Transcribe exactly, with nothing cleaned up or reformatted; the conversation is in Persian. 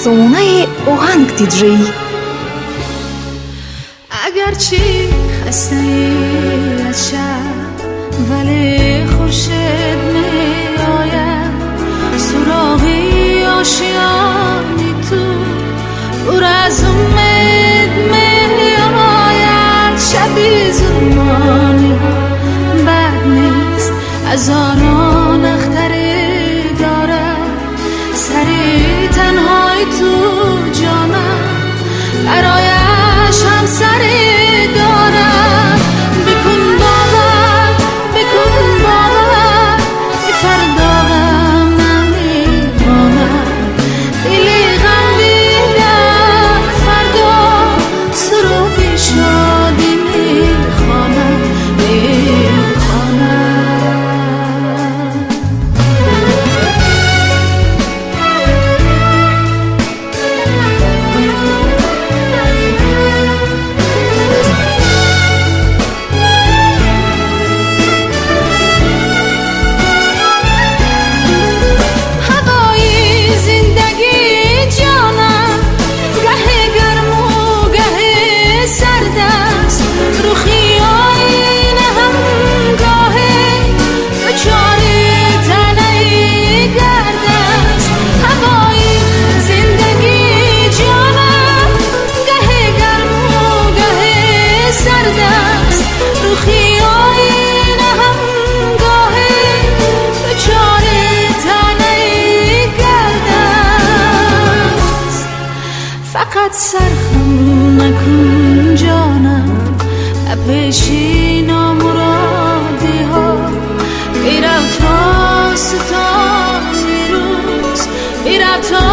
افسانه آهنگ دیجی. اگرچه خسته ای از شب ولی خورشید می آید، سراغی آشیانی تو پر از امید می آید. شبی زمانی ها بد نیست، هزاران اختری دارد، سری تنهای تو جانم برایش هم سری دارم. بکن باور بکن باور ای فردا غم نمیماند، دلی غم دیگر فردا سروبی شادی میخواند میخواند. فقط سرخم نکن جانم، نپیشی نامرادی ها. میرم تا ستان روز، میرم تا